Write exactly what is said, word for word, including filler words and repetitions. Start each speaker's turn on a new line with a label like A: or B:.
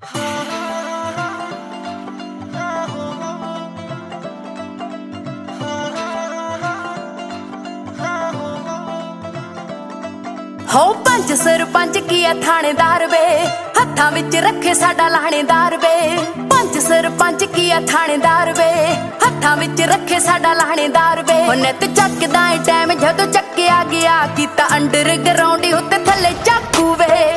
A: हो पंच सरपंच की है थानेदार वे हत्थां विच रखे साडा लाहणेदार वे। पंच सरपंच की है थानेदार वे हत्थां विच रखे साडा लाहणेदार वे। नित चकदा टाइम जदों चक्किया गया कीता अंडरग्राउंड उत्ते थल्ले चाकू वे।